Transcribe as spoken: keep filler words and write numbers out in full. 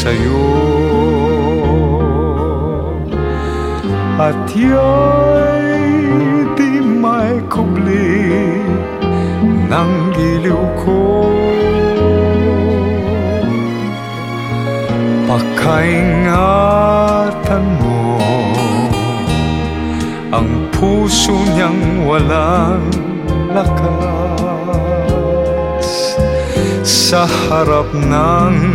sa'yo, at ya'y di may kubli ng giliw ko. Pakaingatan mo ang puso niyang walang lakas sa harap ng